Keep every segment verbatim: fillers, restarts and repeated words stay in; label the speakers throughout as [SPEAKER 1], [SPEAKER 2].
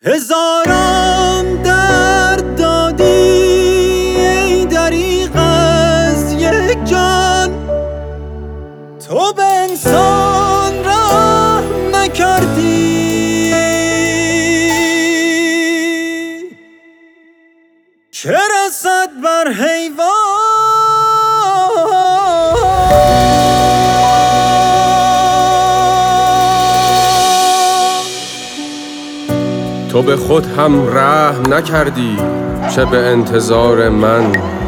[SPEAKER 1] هزاران درد دادی ای دریغ از یک جان، تو به انسان رحم نکردی. چه رسد بر حیوان
[SPEAKER 2] تو به خود هم رحم نکردی، چه به انتظار من.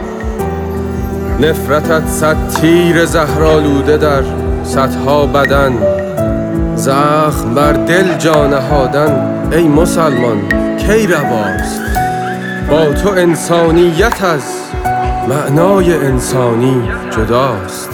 [SPEAKER 2] نفرتت صد تیر زهرآلوده در صدها بدن، زخم بر دل جا نهادن ای مسلمان کی رواست. با تو انسانیت از معنای انسانی جداست.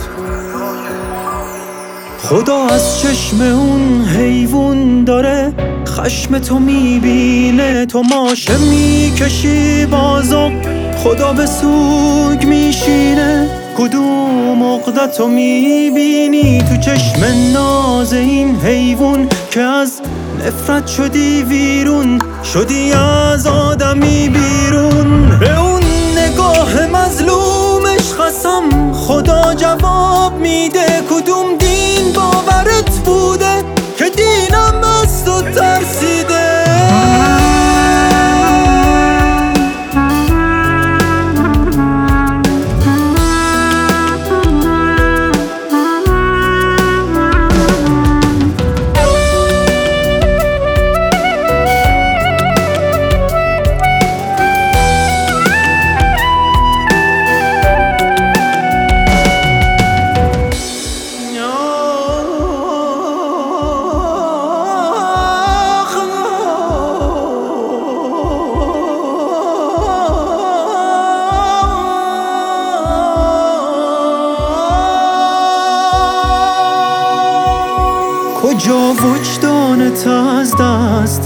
[SPEAKER 1] خدا از چشم اون حیوان داره خشم تو میبینه، تو ماشه میکشی بازم خدا به سوگ میشینه. کدوم عقدتو میبینی تو چشم ناز این حیوان که از نفرت شدی ویرون، شدی از آدمی بیرون. به اون نگاه مظلومش قسم خدا جواب میده. کدوم دین باورت بوده که دینم از تو ترسیده؟ کجا وجدانت از دست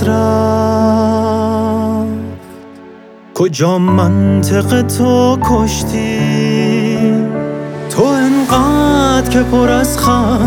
[SPEAKER 1] رفت؟ کجا منطق تو کشتی؟ تو انقدر که پر از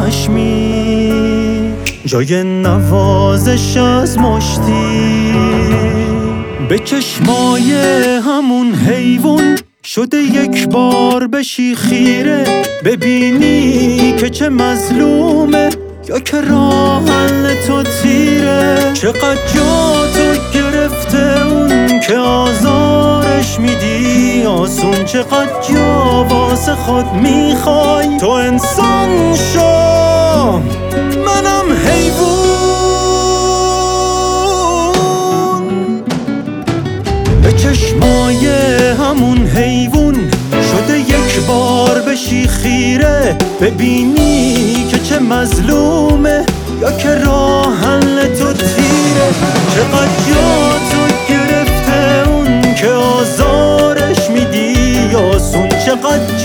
[SPEAKER 1] خشمی، جای نوازش از مشتی. به چشمای همون حیوان شده یک بار بشی خیره، ببینی که چه مظلومه یا که راه حل تو تیره. چقدر جا تو گرفته اون که آزارش میدی آسون، چقدر جا واسه خود میخوای تو انسان شو منم حیوان. به چشمای همون حیوان شده یک بار بشی خیره، ببینی که چه مظلومه یا که راه حل تو تیره. چقدر جا تو گرفته اون که آزارش میدی آسون، چقدر